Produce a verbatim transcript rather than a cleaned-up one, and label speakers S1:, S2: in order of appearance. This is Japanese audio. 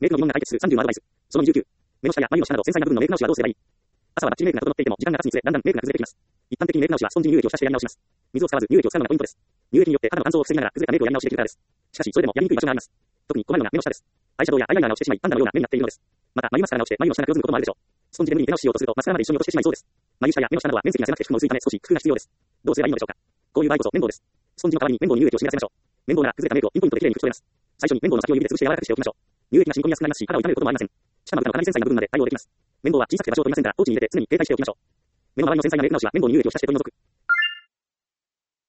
S1: メイクの疑問が解決するさんじゅうのアドバイス。そのにじゅうきゅう。目の下や眉の下など繊細な部分のメイク直しはどうすればいい？朝はバッチリメイクが整っていても、時間が経つにつれ、だんだんメイクが崩れてきます。一般的にメイク直しはスポンジに乳液を浸してやり直します。水を使わず乳液を使うのがポイントです。乳液によって肌の乾燥を防ぎながら崩れたメイクをやり直しできるからです。しかし、それでもやりにくい場所があります。特に困るのが目の下です。アイシャドウやアイライナーをしてしまい、パンダのような目になっているのです。また、眉マスカラ直して眉の下が黒ずむこともあるでしょう。スポンジで無理に手直ししようとすると、マスカラまで一緒に落としてしまいそうです。眉下や目の下などは面積が狭くて服も薄いため少し工夫が必要です。どうすればいいのでしょうか。こういう場合こそ綿棒です。スポンジの代わりに綿棒に乳液を染み出せましょう。綿棒なら崩れたメイクをピンポイントできれいに拭き取れます。最初に綿棒の先を指で潰して柔らかくしておきましょう。乳液が染み込みやすくなりますし、肌を傷めることもありません。下まぶたのかなり繊細な部分まで対応できます。綿棒は小さくて場所を取りませんから、ポーチに入れて常に携帯しておきましょう。目の周りの繊細なメイク直しは綿棒に乳液を浸して取り除く。